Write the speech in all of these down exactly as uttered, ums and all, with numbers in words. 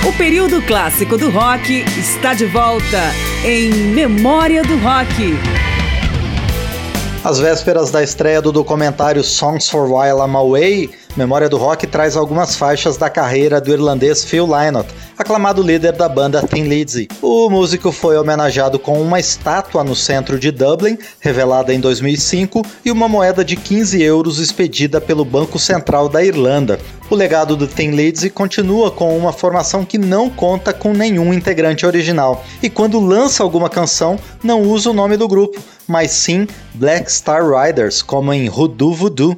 O período clássico do rock está de volta em Memória do Rock. Às vésperas da estreia do documentário Songs for While I'm Away, Memória do Rock traz algumas faixas da carreira do irlandês Phil Lynott, aclamado líder da banda Thin Lizzy. O músico foi homenageado com uma estátua no centro de Dublin, revelada em dois mil e cinco, e uma moeda de quinze euros expedida pelo Banco Central da Irlanda. O legado do Thin Lizzy continua com uma formação que não conta com nenhum integrante original, e quando lança alguma canção, não usa o nome do grupo, mas sim Black Star Riders, como em Hoodoo Voodoo.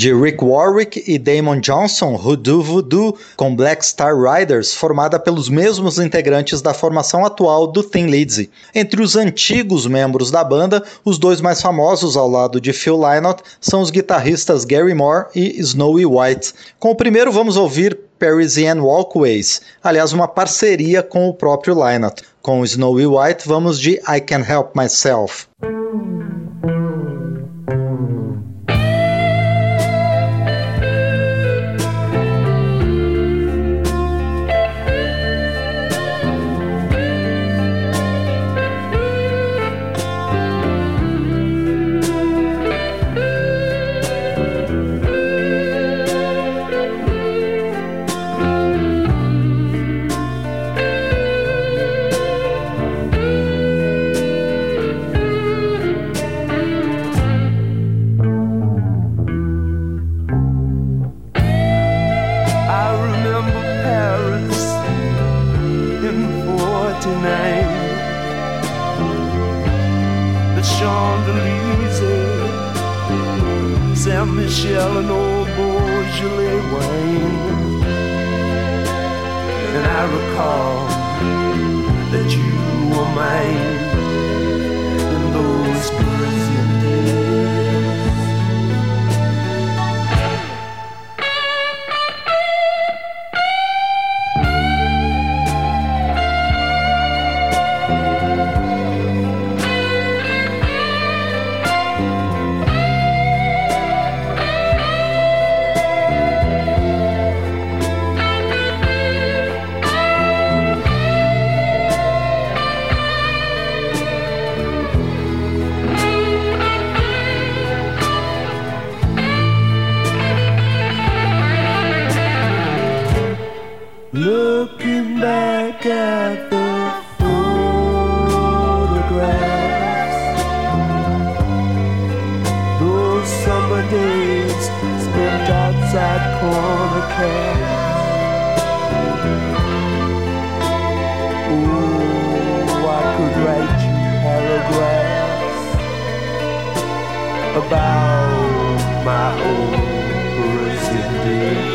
De Rick Warwick e Damon Johnson, Hoodoo Voodoo, com Black Star Riders, formada pelos mesmos integrantes da formação atual do Thin Lizzy. Entre os antigos membros da banda, os dois mais famosos ao lado de Phil Lynott são os guitarristas Gary Moore e Snowy White. Com o primeiro vamos ouvir Parisian Walkways, aliás uma parceria com o próprio Lynott. Com Snowy White vamos de I Can't Help Myself. Saint-Michel and old Beaujolais wine. And I recall that you were mine in those Parisian days. Looking back at the photographs, those summer days spent outside corner cafes. Oh, I could write you paragraphs about my old Parisian days.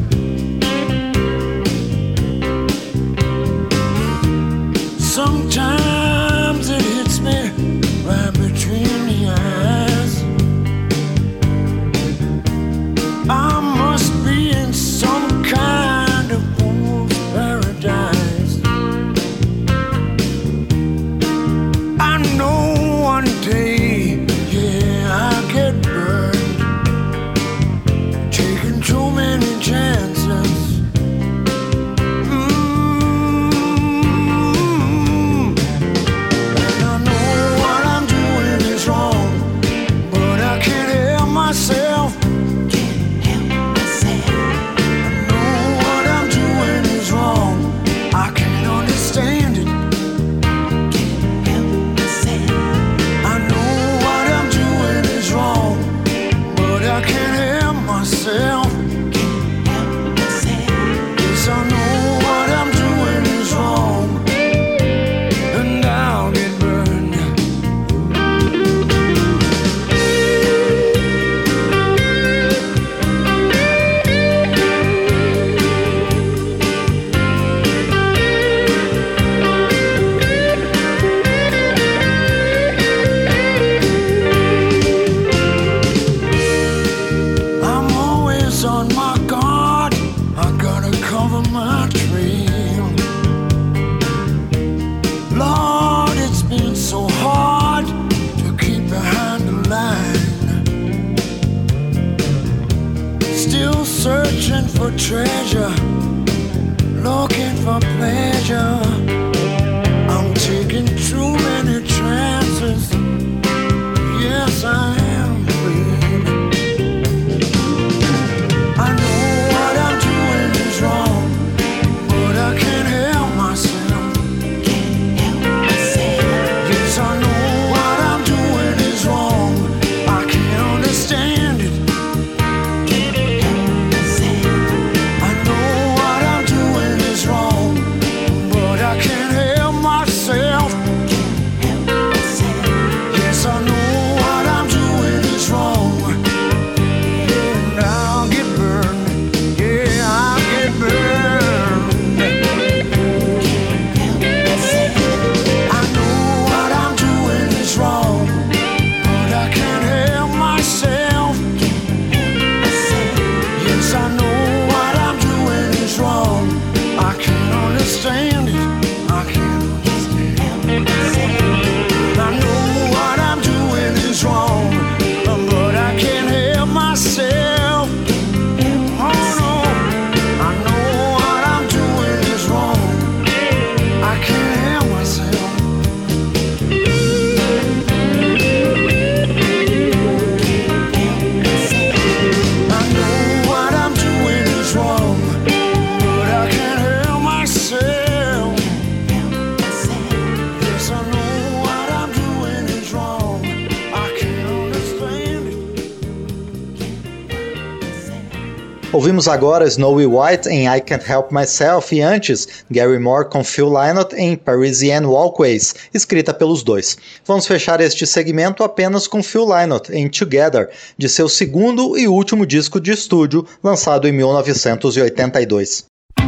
Sometimes I gotta cover my trail. Lord, it's been so hard to keep behind the line. Still searching for treasure, looking for pleasure. I'm taking too many chances. Yes, I am, baby. I know what I'm doing is wrong, but I can't help myself. Can't help myself. Yes, I know what I'm doing is wrong. I can't understand it. Can't help myself. I know what I'm doing is wrong, but I can't help myself. Can't help myself. Yes, I know what I'm doing is wrong. And I'll get burned. Yeah, I'll get burned. I know what I'm doing is wrong, but I can't help myself. Yes, I know what I'm doing is wrong. I can't understand it. I can't understand it. I know what I'm doing is wrong, but I can't help myself. Oh no, I know what I'm doing is wrong. I can't help myself. I know what I'm doing is wrong, but I can't help myself. Yes, I know what I'm doing is wrong. I can't understand it. Ouvimos agora Snowy White em I Can't Help Myself e antes Gary Moore com Phil Lynott em Parisian Walkways, escrita pelos dois. Vamos fechar este segmento apenas com Phil Lynott em Together, de seu segundo e último disco de estúdio, lançado em mil novecentos e oitenta e dois.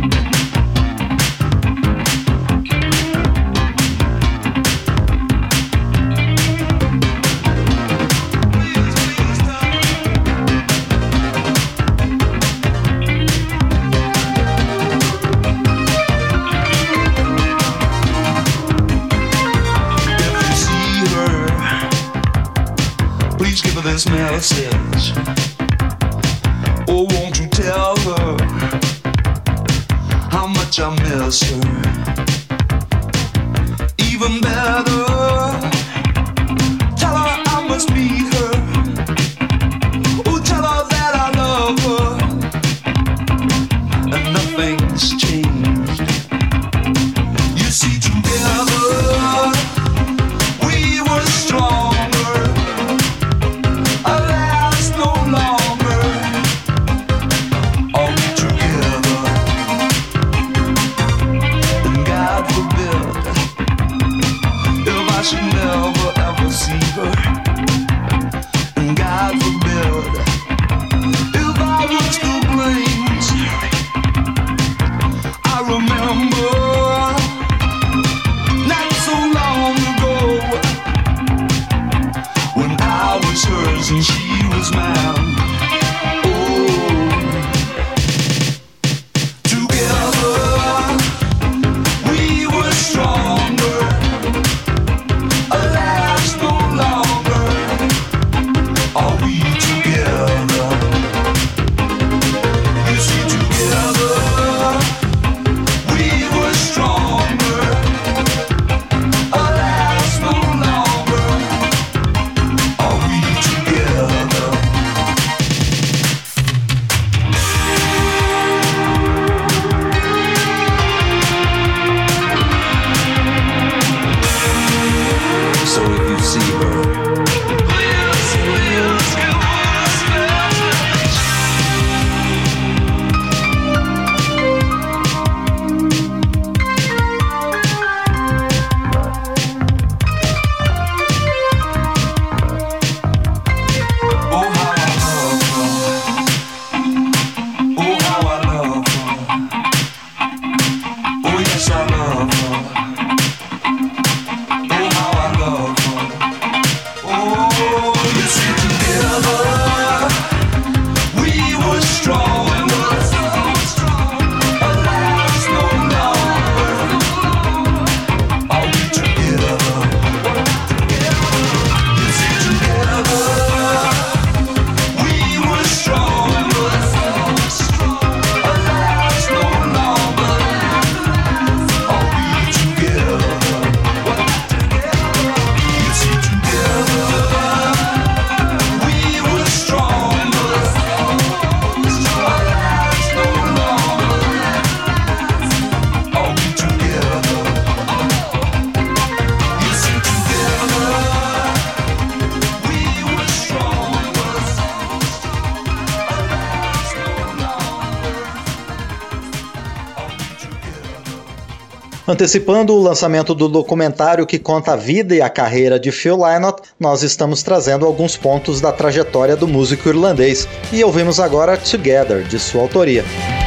Please give her this message. Oh, won't you tell her how much I miss her? Even better, tell her I must meet her. Oh, tell her that I love her and nothing's changed. You see, together we were stronger. Alas, no longer are we together. And God forbid if I should never ever see her. And God forbid if I was to blame. Antecipando o lançamento do documentário que conta a vida e a carreira de Phil Lynott, nós estamos trazendo alguns pontos da trajetória do músico irlandês e ouvimos agora Together, de sua autoria.